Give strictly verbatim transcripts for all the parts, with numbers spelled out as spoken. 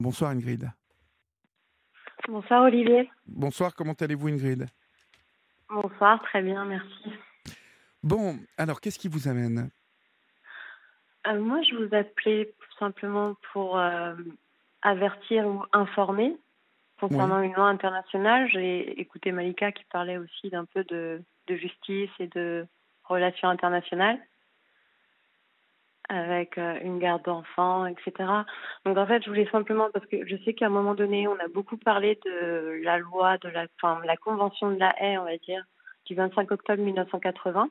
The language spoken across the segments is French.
Bonsoir Ingrid. Bonsoir Olivier. Bonsoir, comment allez-vous Ingrid? Bonsoir, très bien, merci. Bon, alors qu'est-ce qui vous amène? Euh, moi, je vous appelais simplement pour euh, avertir ou informer Oui, concernant une loi internationale. J'ai écouté Malika qui parlait aussi d'un peu de, de justice et de relations internationales avec euh, une garde d'enfants, et cetera. Donc en fait, je voulais simplement, parce que je sais qu'à un moment donné, on a beaucoup parlé de la loi, de la, enfin, la convention de la Haye, on va dire, du vingt-cinq octobre mille neuf cent quatre-vingts.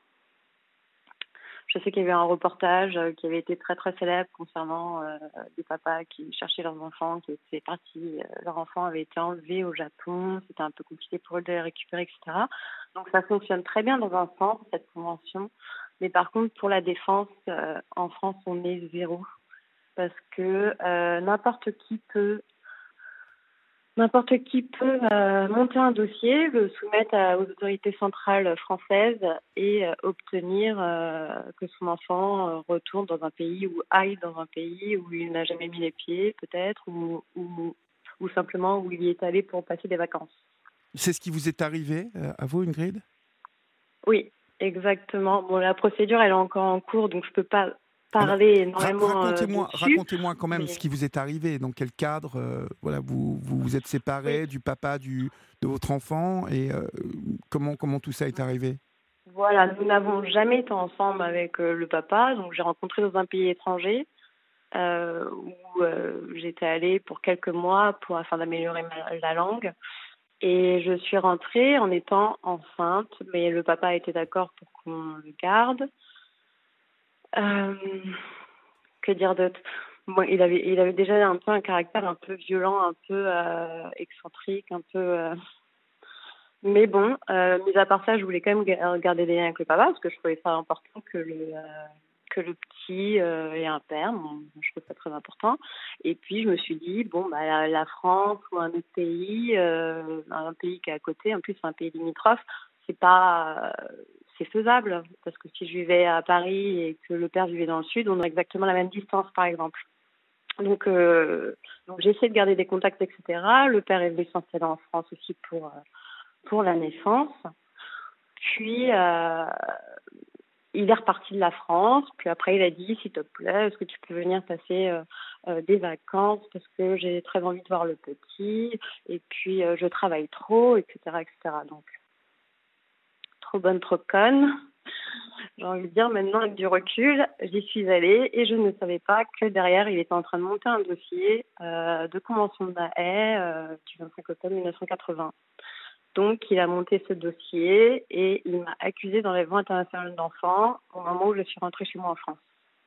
Je sais qu'il y avait un reportage euh, qui avait été très très célèbre concernant euh, des papas qui cherchaient leurs enfants, qui étaient partis, euh, leurs enfants avaient été enlevés au Japon, c'était un peu compliqué pour eux de les récupérer, et cetera. Donc ça fonctionne très bien dans un sens, cette convention. Mais par contre, pour la défense, euh, en France, on est zéro. Parce que euh, n'importe qui peut N'importe qui peut euh, monter un dossier, le soumettre à- aux autorités centrales françaises et euh, obtenir euh, que son enfant euh, retourne dans un pays ou aille dans un pays où il n'a jamais mis les pieds, peut-être, ou, ou, ou simplement où il y est allé pour passer des vacances. c'est ce qui vous est arrivé euh, à vous Ingrid? Oui, exactement. Bon, la procédure, elle est encore en cours, donc je peux pas Alors, parler ra- énormément euh, racontez-moi, dessus. racontez-moi quand même ce Mais qui vous est arrivé, dans quel cadre euh, voilà, vous, vous vous êtes oui, séparés du papa du, de votre enfant et euh, comment, comment tout ça est arrivé? voilà, nous n'avons jamais été ensemble avec euh, le papa, donc j'ai rencontré dans un pays étranger. Euh, où euh, j'étais allée pour quelques mois pour afin d'améliorer ma, la langue. Et je suis rentrée en étant enceinte, mais le papa était d'accord pour qu'on le garde. Euh, que dire d'autre? Bon, il avait, il avait déjà un peu un caractère un peu violent, un peu euh, excentrique, un peu. Euh... Mais bon, euh, mis à part ça, je voulais quand même ga- garder des liens avec le papa parce que je trouvais ça important que le euh, que le petit euh, ait un père. Bon, je trouve ça très important. Et puis je me suis dit bon bah la, la France ou un autre pays, euh, un pays qui est à côté, en plus c'est un pays limitrophe, c'est pas euh, c'est faisable parce que si je vivais à Paris et que le père vivait dans le sud, on aurait exactement la même distance par exemple. Donc, euh, donc j'ai essayé de garder des contacts, et cetera. Le père est venu s'installer en France aussi pour euh, pour la naissance. Puis, euh, il est reparti de la France. Puis après, il a dit, s'il te plaît, est-ce que tu peux venir passer euh, euh, des vacances parce que j'ai très envie de voir le petit. Et puis, euh, je travaille trop, et cetera, et cetera. Donc, trop bonne, trop conne. J'ai envie de dire, maintenant, avec du recul, j'y suis allée et je ne savais pas que derrière, il était en train de monter un dossier euh, de convention de la Haye euh, du vingt-cinq octobre mille neuf cent quatre-vingts. Donc, il a monté ce dossier et il m'a accusée d'enlèvement international d'enfants au moment où je suis rentrée chez moi en France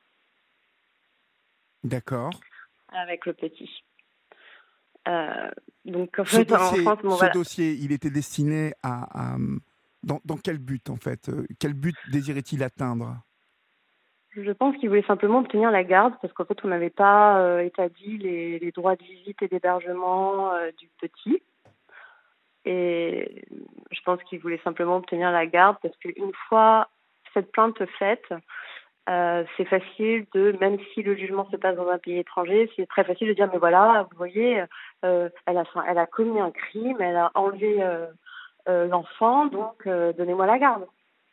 D'accord. avec le petit. Euh, donc, en Ce fait, en dossier, France, bon, ce voilà. dossier, il était destiné à, à- dans, dans quel but en fait? Euh, Quel but désirait-il atteindre? Je pense qu'il voulait simplement obtenir la garde parce qu'en fait, on n'avait pas euh, établi les, les droits de visite et d'hébergement euh, du petit. Et je pense qu'il voulait simplement obtenir la garde parce qu'une fois cette plainte faite, Euh, c'est facile de, même si le jugement se passe dans un pays étranger, c'est très facile de dire, mais voilà, vous voyez, euh, elle a, elle a commis un crime, elle a enlevé euh, euh, l'enfant, donc euh, donnez-moi la garde.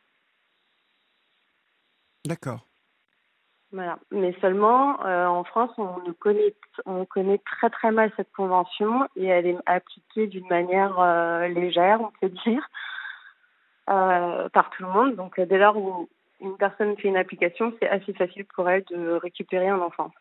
D'accord. Voilà. Mais seulement, euh, en France, on ne connaît, on connaît très très mal cette convention et elle est appliquée d'une manière euh, légère, on peut dire, euh, par tout le monde. Donc, euh, dès lors où une personne fait une application, c'est assez facile pour elle de récupérer un enfant.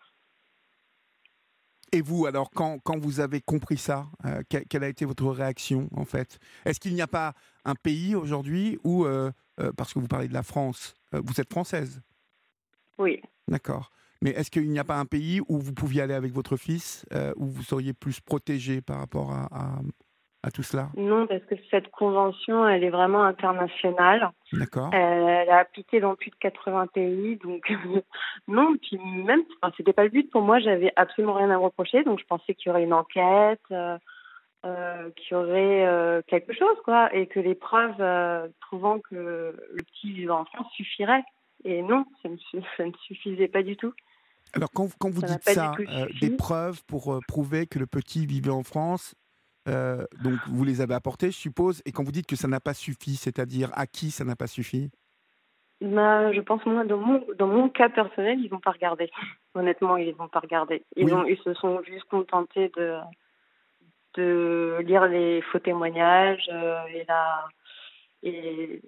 Et vous, alors, quand, quand vous avez compris ça, euh, que- quelle a été votre réaction, en fait? Est-ce qu'il n'y a pas un pays aujourd'hui où, euh, euh, parce que vous parlez de la France, euh, vous êtes française, Oui. d'accord, mais est-ce qu'il n'y a pas un pays où vous pouviez aller avec votre fils, euh, où vous seriez plus protégé par rapport à, à, à tout cela? Non, parce que cette convention, elle est vraiment internationale. D'accord, Elle est appliquée dans plus de quatre-vingts pays, donc non. Puis même, enfin, c'était pas le but pour moi. J'avais absolument rien à me reprocher, donc je pensais qu'il y aurait une enquête, euh, euh, qu'il y aurait euh, quelque chose, quoi, et que les preuves euh, prouvant que le petit vivait en France suffiraient. Et non, ça ne, su- ça ne suffisait pas du tout. Alors, quand, quand vous Ça n'a dites pas du ça, tout euh, des suffi. preuves pour euh, prouver que le petit vivait en France, euh, donc vous les avez apportées, je suppose, et quand vous dites que ça n'a pas suffi, c'est-à-dire à qui ça n'a pas suffi? Bah, je pense, moi, dans mon, dans mon cas personnel, ils n'ont pas regardé. Honnêtement, ils n'ont pas regardé. Ils, Oui, ont, ils se sont juste contentés de, de lire les faux témoignages euh, et la et,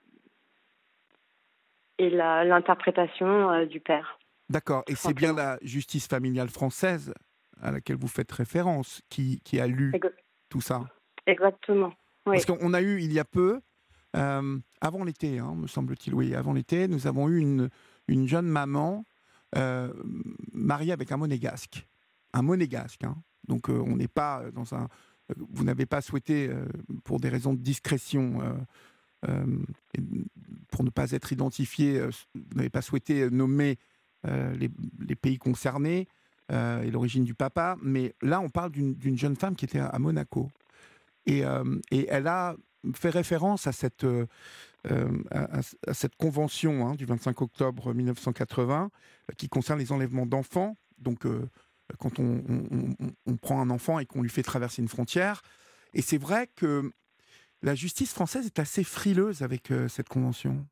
et la l'interprétation euh, du père, d'accord. Et tout c'est bien simplement. la justice familiale française à laquelle vous faites référence qui, qui a lu Ex- tout ça. Exactement. Parce Oui. qu'on a eu, il y a peu, euh, avant l'été, hein, me semble-t-il, oui, avant l'été, nous avons eu une, une jeune maman euh, mariée avec un monégasque. Un monégasque. Hein. Donc euh, on n'est pas dans un... Vous n'avez pas souhaité, euh, pour des raisons de discrétion, euh, euh, et pour ne pas être identifié, euh, vous n'avez pas souhaité nommer euh, les, les pays concernés euh, et l'origine du papa, mais là on parle d'une d'une jeune femme qui était à, à Monaco. Et, euh, et elle a fait référence à cette, euh, à, à cette convention hein, du vingt-cinq octobre mille neuf cent quatre-vingts euh, qui concerne les enlèvements d'enfants. Donc, euh, quand on, on- on- on prend un enfant et qu'on lui fait traverser une frontière. Et c'est vrai que la justice française est assez frileuse avec euh, cette convention.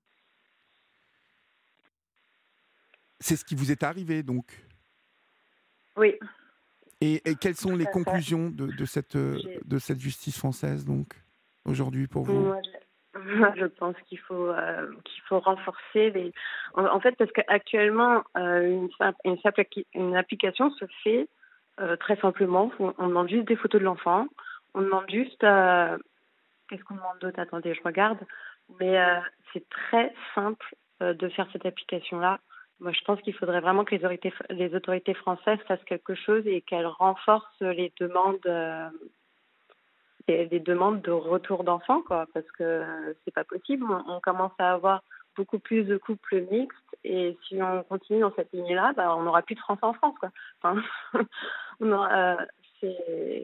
C'est ce qui vous est arrivé, donc. Oui, Et, et quelles sont tout les à fait. conclusions de, de cette, euh, J'ai- de cette justice française, donc, aujourd'hui, pour vous? Moi, je, moi, je pense qu'il faut euh, qu'il faut renforcer les. En, en fait, parce qu'actuellement, euh, une, simple- une, simple acqui- une application se fait euh, très simplement. On, on demande juste des photos de l'enfant. On demande juste. euh, Qu'est-ce qu'on demande d'autre? Attendez, je regarde. Mais euh, c'est très simple euh, de faire cette application-là. Moi, je pense qu'il faudrait vraiment que les autorités, les autorités françaises fassent quelque chose et qu'elles renforcent les demandes. Euh, des, des demandes de retour d'enfants, quoi, parce que euh, c'est pas possible. On, on commence à avoir beaucoup plus de couples mixtes, et si on continue dans cette ligne-là, bah, on n'aura plus de Français en France, quoi. Enfin, on aura, euh, c'est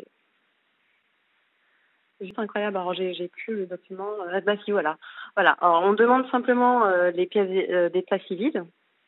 c'est juste incroyable. Alors j'ai j'ai plus le document. Euh, bah si, voilà, voilà. Alors on demande simplement euh, les pièces euh, d'état civil.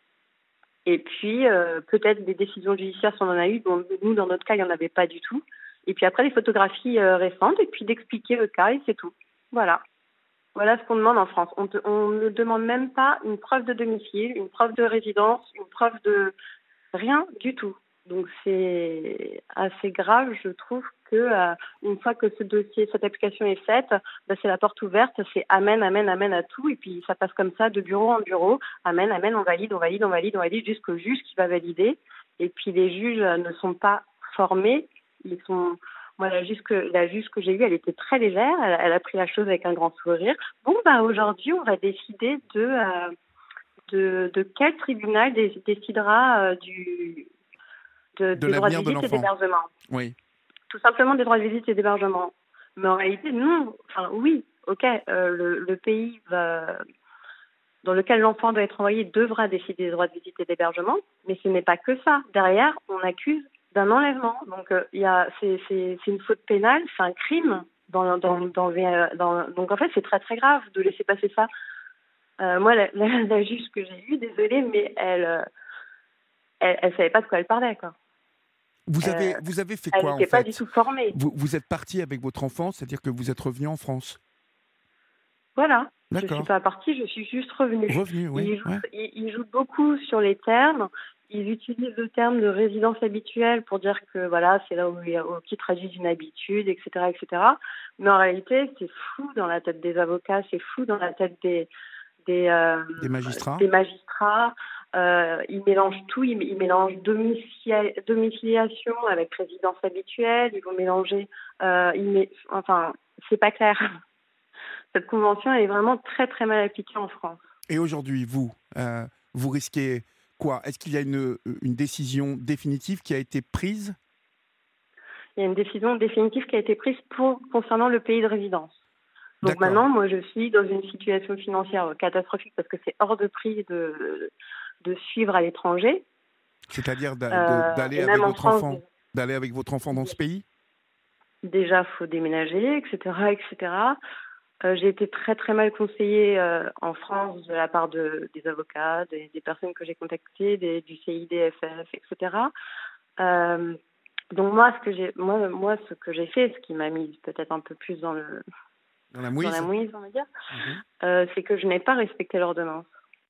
Et puis, euh, peut-être des décisions judiciaires si on en a eu. Bon, nous, dans notre cas, il n'y en avait pas du tout. Et puis après, les photographies euh, récentes, et puis d'expliquer le cas, et c'est tout. Voilà. Voilà ce qu'on demande en France. On, te, on ne demande même pas une preuve de domicile, une preuve de résidence, une preuve de rien du tout. Donc c'est assez grave, je trouve, que euh, une fois que ce dossier, cette application est faite, bah, c'est la porte ouverte, c'est amen, amen, amen à tout, et puis ça passe comme ça de bureau en bureau, amen, amen, on valide, on valide, on valide, on valide, jusqu'au juge qui va valider. Et puis les juges euh, ne sont pas formés, ils sont moi, la juge que, la juge que j'ai eue, elle était très légère, elle, elle a pris la chose avec un grand sourire. Bon, bah, aujourd'hui, on va décider de, euh, de, de quel tribunal dé- décidera euh, du, de- De des droits de l'avenir de visite et l'enfant. d'hébergement. Oui. Tout simplement des droits de visite et d'hébergement. Mais en réalité, non. Enfin, oui, ok, euh, le, le pays va, dans lequel l'enfant doit être envoyé devra décider des droits de visite et d'hébergement, mais ce n'est pas que ça. Derrière, on accuse d'un enlèvement. Donc, euh, il y a, c'est, c'est, c'est une faute pénale, c'est un crime. Dans, dans, dans, dans, donc, en fait, c'est très très grave de laisser passer ça. Euh, moi, la, la, la juge que j'ai eue, désolée, mais elle, euh, elle, elle savait pas de quoi elle parlait, quoi. Vous avez, Euh, vous avez fait elle quoi en n'était pas du fait? tout formée. vous, vous êtes parti avec votre enfant, c'est-à-dire que vous êtes revenu en France. Voilà, je suis D'accord. pas partie, je suis juste revenue. Revenu, oui. Ils jouent, Ouais. ils, ils jouent beaucoup sur les termes. Ils utilisent le terme de résidence habituelle pour dire que voilà, c'est là où, où qui traduisent une habitude, et cetera, et cetera. Mais en réalité, c'est fou dans la tête des avocats, c'est fou dans la tête des des, euh, Des magistrats. des magistrats. Euh, ils mélangent tout, ils, ils mélangent domicilia- domiciliation avec résidence habituelle. Ils vont mélanger, euh, ils met, enfin, c'est pas clair. Cette convention est vraiment très très mal appliquée en France. Et aujourd'hui, vous, euh, vous risquez quoi? Est-ce qu'il y a une, une décision définitive qui a été prise? Il y a une décision définitive qui a été prise pour, concernant le pays de résidence. Donc D'accord. maintenant, moi, je suis dans une situation financière catastrophique parce que c'est hors de prix de, de suivre à l'étranger. C'est-à-dire d'a- de- Euh, d'aller et avec même en votre France, enfant, d'aller avec votre enfant dans ce pays? déjà, faut déménager, et cetera, et cetera. Euh, j'ai été très très mal conseillée euh, en France de la part de, des avocats, des, des personnes que j'ai contactées, des, du C I D F F, et cetera. Euh, donc moi, ce que j'ai, moi, moi, ce que j'ai fait, ce qui m'a mis peut-être un peu plus dans le, Dans la dans la mouise. mouise, on va dire, Mhm. euh, c'est que je n'ai pas respecté l'ordonnance.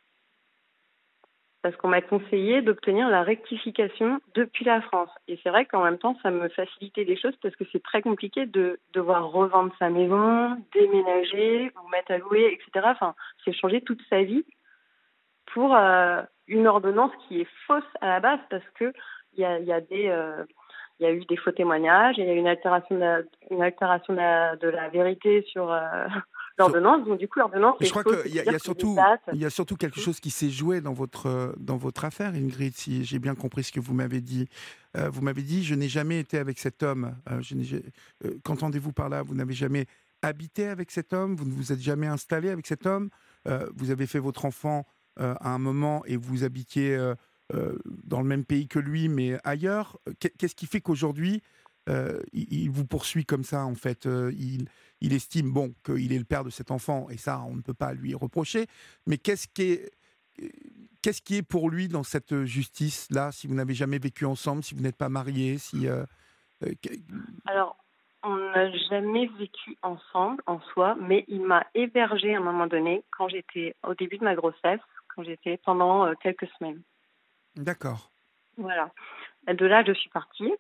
Parce qu'on m'a conseillé d'obtenir la rectification depuis la France. Et c'est vrai qu'en même temps, ça me facilitait les choses parce que c'est très compliqué de devoir revendre sa maison, déménager, ou mettre à louer, et cetera. Enfin, c'est changer toute sa vie pour euh, une ordonnance qui est fausse à la base parce que il y a, y a des euh, il y a eu des faux témoignages, il y a eu une altération de la, une altération de la, de la vérité sur euh, Sur- l'ordonnance. Donc du coup, l'ordonnance Mais je est crois fausse, qu'il y, a- il y c'est-à-dire a que les surtout, dates. il y a surtout quelque chose qui s'est joué dans votre, euh, dans votre affaire, Ingrid, si j'ai bien compris ce que vous m'avez dit. Euh, vous m'avez dit, je n'ai jamais été avec cet homme. Euh, je n'ai ja- euh, qu'entendez-vous par là? Vous n'avez jamais habité avec cet homme? Vous ne vous êtes jamais installé avec cet homme? Euh, vous avez fait votre enfant euh, à un moment et vous habitiez euh, euh, dans le même pays que lui, mais ailleurs. Qu'est- Qu'est-ce qui fait qu'aujourd'hui, euh, il, il vous poursuit comme ça, en fait? Euh, il, il estime, bon, qu'il est le père de cet enfant, et ça, on ne peut pas lui reprocher, mais qu'est-ce qui est, qu'est-ce qui est pour lui dans cette justice-là, si vous n'avez jamais vécu ensemble, si vous n'êtes pas mariés, si... euh, euh, que- Alors, on n'a jamais vécu ensemble en soi, mais il m'a hébergée à un moment donné quand j'étais au début de ma grossesse, quand j'étais pendant euh, quelques semaines. D'accord, Voilà. De là, je suis partie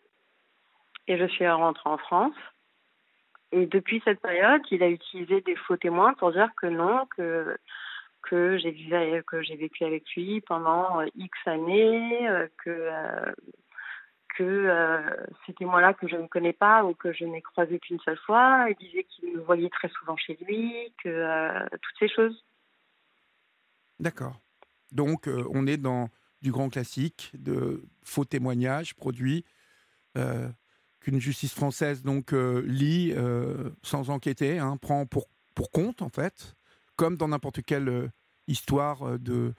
et je suis rentrée en France. Et depuis cette période, il a utilisé des faux témoins pour dire que non, que que j'ai vécu, que j'ai vécu avec lui pendant euh, X années, euh, que euh, que euh, ces témoins-là que je ne connais pas ou que je n'ai croisé qu'une seule fois. Il disait qu'il me voyait très souvent chez lui, que euh, toutes ces choses. d'accord. Donc, euh, on est dans du grand classique, de faux témoignages produits, euh, qu'une justice française donc euh, lit euh, sans enquêter, hein, prend pour, pour compte, en fait, comme dans n'importe quelle euh, histoire euh, de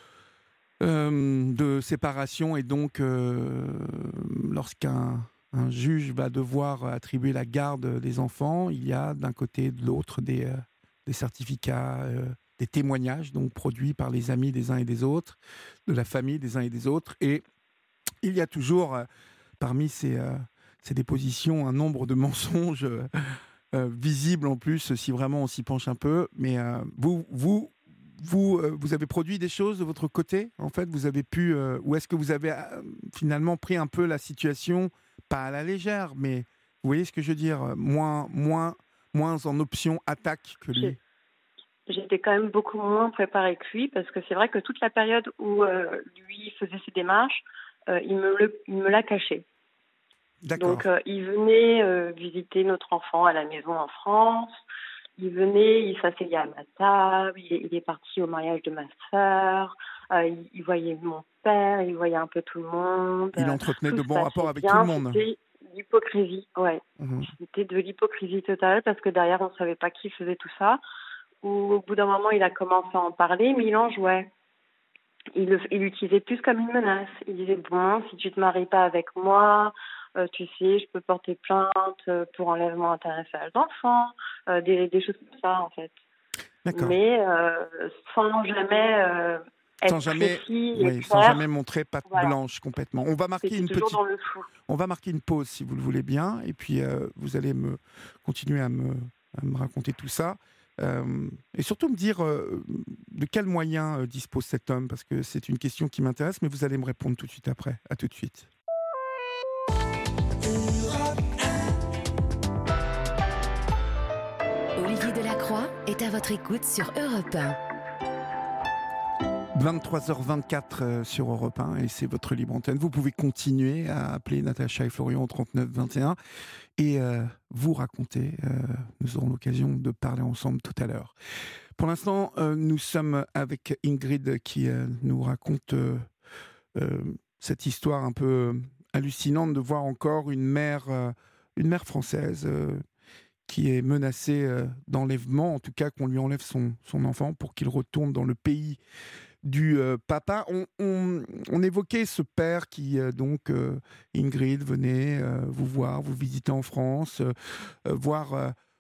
euh, de séparation, et donc euh, lorsqu'un un juge va devoir attribuer la garde des enfants, il y a d'un côté et de l'autre des, euh, des certificats, euh, des témoignages donc produits par les amis des uns et des autres, de la famille des uns et des autres, et il y a toujours euh, parmi ces, euh, ces dépositions un nombre de mensonges euh, euh, visibles en plus si vraiment on s'y penche un peu. Mais euh, vous, vous, vous, euh, vous avez produit des choses de votre côté, en fait, vous avez pu, euh, ou est-ce que vous avez euh, finalement pris un peu la situation, pas à la légère, mais vous voyez ce que je veux dire, euh, moins, moins, moins en option attaque que lui. J'ai- J'étais quand même beaucoup moins préparée que lui parce que c'est vrai que toute la période où euh, lui faisait ses démarches, euh, il me le, il me l'a caché. Donc D'accord. euh, il venait euh, visiter notre enfant à la maison en France. Il venait, il s'asseyait à ma table, il est, il est parti au mariage de ma sœur, euh, il, il voyait mon père, il voyait un peu tout le monde, Il euh, entretenait tout de se bons rapports passait avec tout le bien, monde. c'était l'hypocrisie, ouais. Mhm. C'était de l'hypocrisie totale parce que derrière on ne savait pas qui faisait tout ça. Ou au bout d'un moment il a commencé à en parler, mais il en jouait. Il, le- il l'utilisait plus comme une menace. Il disait bon, si tu te maries pas avec moi, euh, tu sais, je peux porter plainte euh, pour enlèvement intéressé d'enfants, euh, des, des choses comme ça en fait. D'accord. Mais euh, sans jamais euh, Sans être jamais, précis et oui, sans jamais clair. montrer patte Voilà, blanche complètement. On va marquer c'était une toujours petite dans le flou. On va marquer une pause si vous le voulez bien, et puis euh, vous allez me continuer à me, à me raconter tout ça. Euh, et surtout me dire euh, de quels moyens euh, dispose cet homme, parce que c'est une question qui m'intéresse, mais vous allez me répondre tout de suite après. À tout de suite. Olivier Delacroix est à votre écoute sur Europe un. vingt-trois heures vingt-quatre euh, sur Europe un, et c'est votre libre antenne. Vous pouvez continuer à appeler Natacha et Florian au trente-neuf vingt et un et euh, vous raconter. Euh, nous aurons l'occasion de parler ensemble tout à l'heure. Pour l'instant, euh, nous sommes avec Ingrid qui euh, nous raconte euh, euh, cette histoire un peu hallucinante de voir encore une mère, euh, une mère française euh, qui est menacée euh, d'enlèvement, en tout cas qu'on lui enlève son, son enfant pour qu'il retourne dans le pays du euh, papa. On, on, on évoquait ce père qui, euh, donc, euh, Ingrid, venait euh, vous voir, vous visiter en France, euh, euh, voir euh,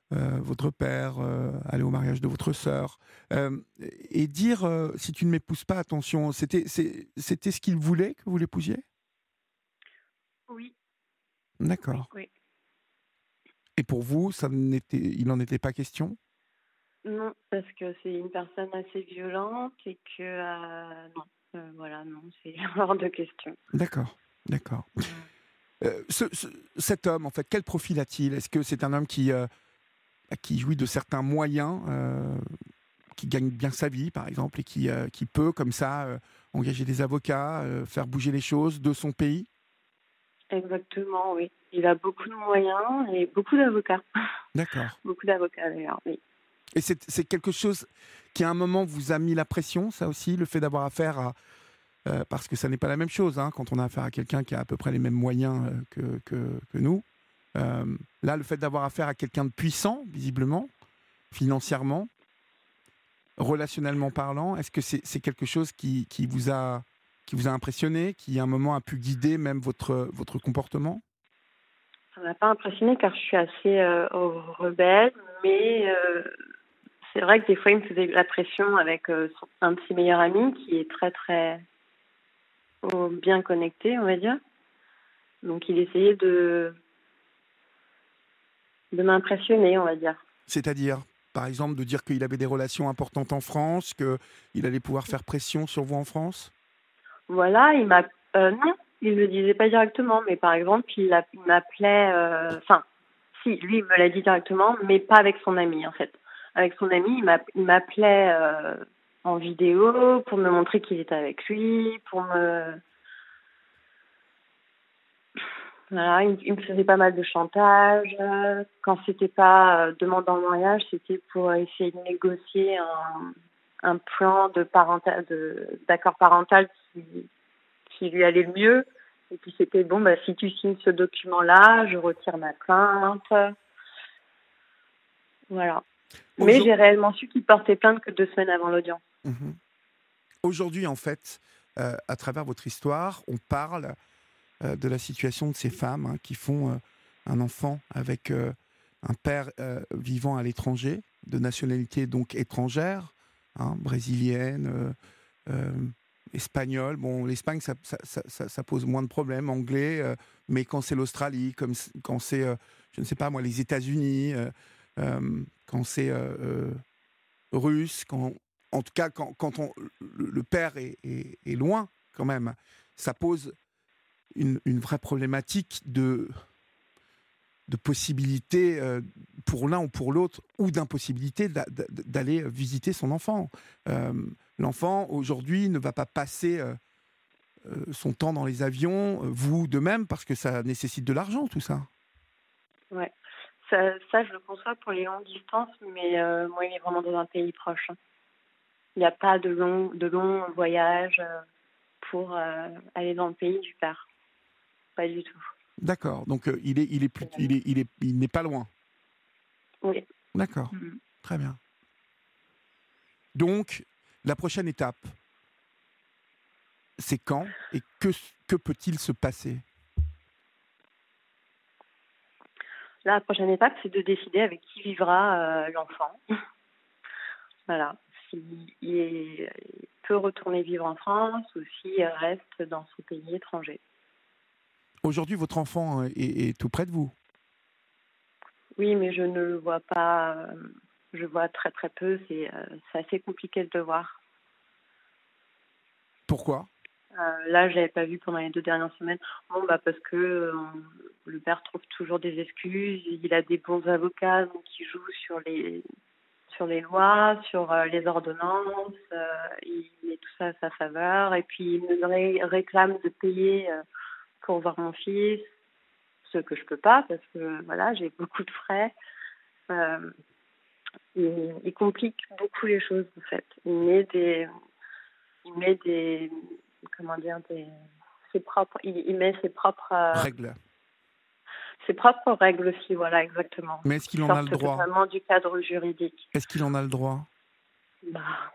euh, votre père, euh, aller au mariage de votre sœur, euh, et dire euh, si tu ne m'épouses pas, attention, c'était, c'est, c'était ce qu'il voulait que vous l'épousiez? Oui, oui, D'accord. oui. Et pour vous, ça n'était, il n'en était pas question? Non, parce que c'est une personne assez violente et que euh, non, Euh, voilà, non, c'est hors de question. D'accord, d'accord. Mm. Euh, ce, ce- cet homme, en fait, quel profil a-t-il? Est-ce que c'est un homme qui, euh, qui jouit de certains moyens, euh, qui gagne bien sa vie, par exemple, et qui, euh, qui peut, comme ça, euh, engager des avocats, euh, faire bouger les choses de son pays? Exactement, oui. Il a beaucoup de moyens et beaucoup d'avocats. D'accord. Beaucoup d'avocats d'ailleurs, oui. Et c'est c'est quelque chose qui, à un moment, vous a mis la pression, ça aussi, le fait d'avoir affaire à... euh, parce que ça n'est pas la même chose, hein, quand on a affaire à quelqu'un qui a à peu près les mêmes moyens euh, que, que, que nous. Euh, Là, le fait d'avoir affaire à quelqu'un de puissant, visiblement, financièrement, relationnellement parlant, est-ce que c'est c'est quelque chose qui, qui, vous a, qui vous a impressionné, qui, à un moment, a pu guider même votre, votre comportement? Ça m'a pas impressionnée car je suis assez euh, rebelle, mais euh, c'est vrai que des fois il me faisait la pression avec euh, son- un de ses meilleurs amis qui est très très oh, bien connecté, on va dire. Donc il essayait de, de m'impressionner, on va dire. C'est-à-dire, par exemple, de dire qu'il avait des relations importantes en France, qu'il allait pouvoir faire pression sur vous en France? Voilà, il m'a euh, non, il le disait pas directement, mais par exemple il, a- il m'appelait, euh, enfin si, lui il me l'a dit directement, mais pas avec son ami en fait. Avec son ami, il m'a- il m'appelait euh, en vidéo pour me montrer qu'il était avec lui, pour me voilà, il, il me faisait pas mal de chantage. euh, Quand c'était pas euh, demande en mariage, c'était pour essayer de négocier un, un plan de parental, de d'accord parental qui, qui lui allait le mieux. Et puis c'était bon, bah si tu signes ce document-là, je retire ma plainte. Voilà. Mais Aujourd- j'ai réellement su qu'il portait plainte que deux semaines avant l'audience. Mhm. Aujourd'hui, en fait, euh, à travers votre histoire, on parle euh, de la situation de ces femmes, hein, qui font euh, un enfant avec euh, un père euh, vivant à l'étranger, de nationalité donc étrangère, hein, brésilienne, euh, euh, espagnole. Bon, l'Espagne, ça, ça- ça- ça- ça pose moins de problèmes, anglais, euh, mais quand c'est l'Australie, comme c- quand c'est, euh, je ne sais pas moi, les États-Unis, euh, euh, quand c'est euh, euh, russe, quand, en tout cas quand, quand on- le, le père est, est- est loin, quand même, ça pose une, une vraie problématique de, de possibilité euh, pour l'un ou pour l'autre, ou d'impossibilité d'a- d'a- d'aller visiter son enfant. Euh, L'enfant, aujourd'hui, ne va pas passer euh, euh, son temps dans les avions, euh, vous de même, parce que ça nécessite de l'argent, tout ça. Ouais. Ça, ça, je le conçois pour les longues distances, mais euh, moi, il est vraiment dans un pays proche, hein. Il n'y a pas de long, de longs voyages euh, pour euh, aller dans le pays du père. Pas du tout. D'accord, donc euh, il est, il est plus, il est, il est, il n'est pas loin. Oui. D'accord, Mhm. très bien. Donc, la prochaine étape, c'est quand et que, que peut-il se passer? Là, la prochaine étape, c'est de décider avec qui vivra euh, l'enfant. Voilà. S'il il peut retourner vivre en France ou s'il reste dans son pays étranger. Aujourd'hui, votre enfant est, est tout près de vous. Oui, mais je ne le vois pas. euh, je vois très très peu. C'est euh, c'est assez compliqué de le voir. Pourquoi? Euh, là, je l'avais pas vu pendant les deux dernières semaines. Bon, bah parce que euh, le père trouve toujours des excuses. Il a des bons avocats donc qui jouent sur les sur les lois, sur euh, les ordonnances. Euh, il met tout ça à sa faveur. Et puis il me ré- réclame de payer euh, pour voir mon fils, ce que je peux pas parce que voilà, j'ai beaucoup de frais. Euh, il, il complique beaucoup les choses en fait. Il met des il met des comment dire des ses propres il, il met ses propres euh, Règle. ses propres règles aussi, voilà, exactement, Mais est-ce qui qu'il en a le sortent droit? totalement du cadre juridique. Est-ce qu'il en a le droit? Bah,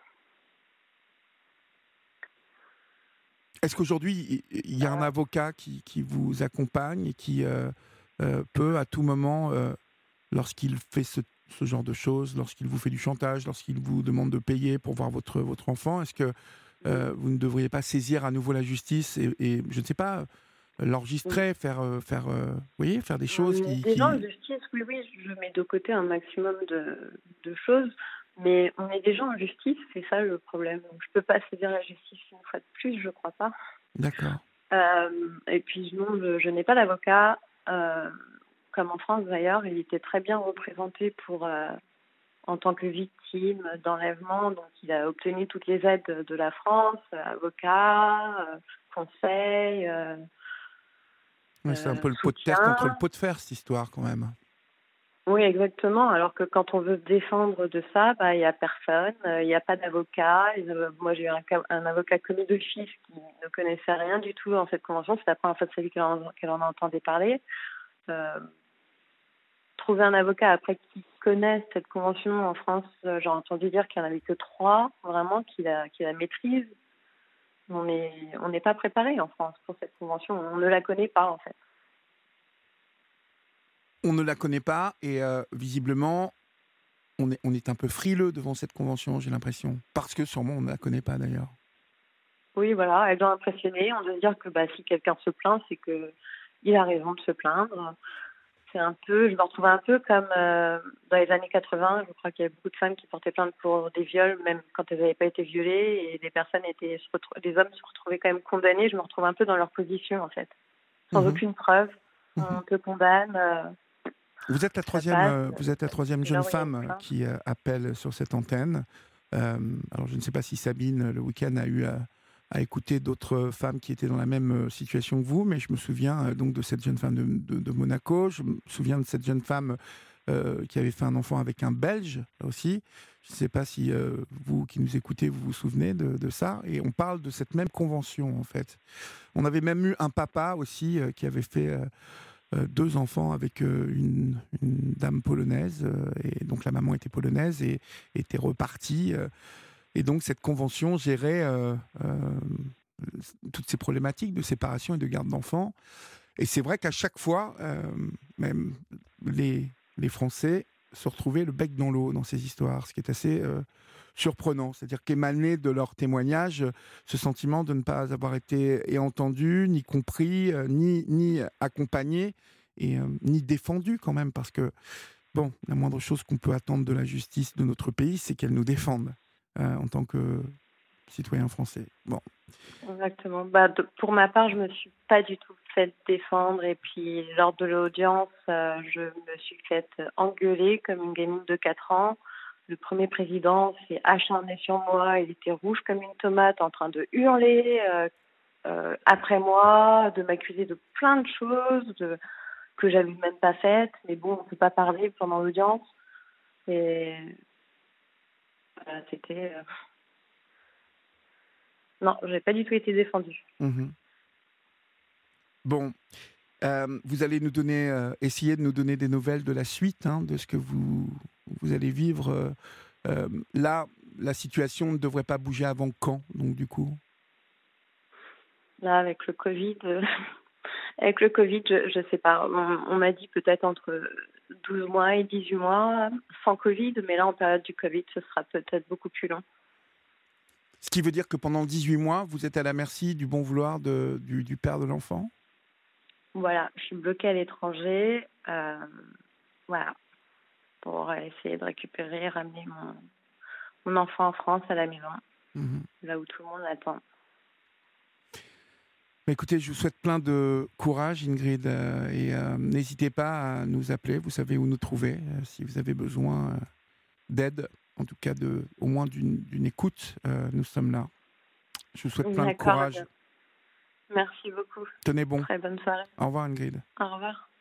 Est-ce qu'aujourd'hui, il y a un euh, avocat qui, qui vous accompagne et qui euh, euh, peut, à tout moment, euh, lorsqu'il fait ce ce genre de choses, lorsqu'il vous fait du chantage, lorsqu'il vous demande de payer pour voir votre, votre enfant, est-ce que euh, vous ne devriez pas saisir à nouveau la justice et, et je ne sais pas, l'enregistrer, faire, euh, faire, euh, vous voyez, faire des choses Mais qui... déjà, en qui... justice, oui, oui, je mets de côté un maximum de, de choses, mais on est déjà en justice, c'est ça le problème. Donc, je peux pas saisir la justice une fois de plus, je crois pas. D'accord. Euh, et puis, non, je, je n'ai pas d'avocat. Euh, comme en France d'ailleurs, il était très bien représenté pour, euh, en tant que victime d'enlèvement. Donc, il a obtenu toutes les aides de la France, euh, avocat, euh, conseil, euh, Ouais, c'est un euh, peu le pot de terre soutien. contre le pot de fer, cette histoire, quand même. Oui, exactement. Alors que quand on veut se défendre de ça, bah, il n'y a personne, euh, il n'y a pas d'avocat. Et, euh, Moi, j'ai eu un, ca- un avocat commis d'office qui ne connaissait rien du tout dans cette convention. C'est la première fois de sa vie qu'elle en, qu'elle en a entendu parler. Euh, Trouver un avocat après qui connaisse cette convention en France, euh, j'ai entendu dire qu'il n'y en avait que trois, vraiment, qui la, qui la maîtrisent. On est, on n'est pas préparé en France pour cette convention. On ne la connaît pas, en fait. On ne la connaît pas et euh, visiblement, on est, on est un peu frileux devant cette convention, j'ai l'impression. Parce que sûrement, on ne la connaît pas, d'ailleurs. Oui, voilà, elle doit impressionner. On doit se dire que bah, si quelqu'un se plaint, c'est que il a raison de se plaindre. C'est un peu, je me retrouve un peu comme euh, dans les années quatre-vingts. Je crois qu'il y a beaucoup de femmes qui portaient plainte pour des viols, même quand elles n'avaient pas été violées, et des personnes étaient, se retrou- des hommes se retrouvaient quand même condamnés. Je me retrouve un peu dans leur position, en fait, sans Mhm. aucune preuve. Mhm. On te condamne, euh, Vous êtes la ça troisième, passe. euh, vous êtes la troisième Et jeune là, il y a une femme euh, plainte. qui euh, appelle sur cette antenne. Euh, alors, je ne sais pas si Sabine, le week-end, a eu à, à écouter d'autres femmes qui étaient dans la même euh, situation que vous, mais je me souviens euh, donc de cette jeune femme de, de- de Monaco. Je me souviens de cette jeune femme euh, qui avait fait un enfant avec un Belge aussi. Je ne sais pas si euh, vous qui nous écoutez, vous vous souvenez de, de ça. Et on parle de cette même convention, en fait. On avait même eu un papa aussi euh, qui avait fait... euh, euh, deux enfants avec euh, une, une dame polonaise, euh, et donc la maman était polonaise et était repartie. euh, et donc cette convention gérait euh, euh, toutes ces problématiques de séparation et de garde d'enfants. Et c'est vrai qu'à chaque fois, euh, même les, les Français se retrouvaient le bec dans l'eau dans ces histoires, ce qui est assez euh, surprenant. C'est-à-dire qu'émanait de leur témoignage euh, ce sentiment de ne pas avoir été et entendu, ni compris, euh, ni, ni accompagné, et euh, ni défendu quand même, parce que, bon, la moindre chose qu'on peut attendre de la justice de notre pays, c'est qu'elle nous défende euh, en tant que citoyen français. Bon. Exactement. Bah, de- pour ma part, je me suis pas du tout fait défendre et puis lors de l'audience, euh, je me suis fait engueuler comme une gamine de quatre ans. Le premier président s'est acharné sur moi, il était rouge comme une tomate en train de hurler euh, euh, après moi, de m'accuser de plein de choses de, que j'avais même pas faites. Mais bon, on peut pas parler pendant l'audience. Et voilà, c'était... euh, Non, j'ai pas du tout été défendue. Mhm. Bon, euh, vous allez nous donner, euh, essayer de nous donner des nouvelles de la suite, hein, de ce que vous, vous allez vivre. euh, euh, là, la situation ne devrait pas bouger avant quand, donc du coup Là, avec le Covid, euh, avec le Covid, je, je sais pas. On, on m'a dit peut-être entre douze mois et dix-huit mois sans Covid, mais là, en période du Covid, ce sera peut-être beaucoup plus long. Ce qui veut dire que pendant dix-huit mois, vous êtes à la merci du bon vouloir de, du, du père de l'enfant? Voilà, je suis bloquée à l'étranger, euh, voilà, pour essayer de récupérer, ramener mon, mon enfant en France à la maison, Mhm. là où tout le monde l'attend. Bah, écoutez, je vous souhaite plein de courage, Ingrid, euh, et euh, n'hésitez pas à nous appeler, vous savez où nous trouver, euh, si vous avez besoin euh, d'aide, en tout cas de, au moins d'une d'une écoute, euh, nous sommes là. Je vous souhaite plein de D'accord, courage. merci beaucoup. Tenez bon. Très bonne soirée. Au revoir, Ingrid. Au revoir.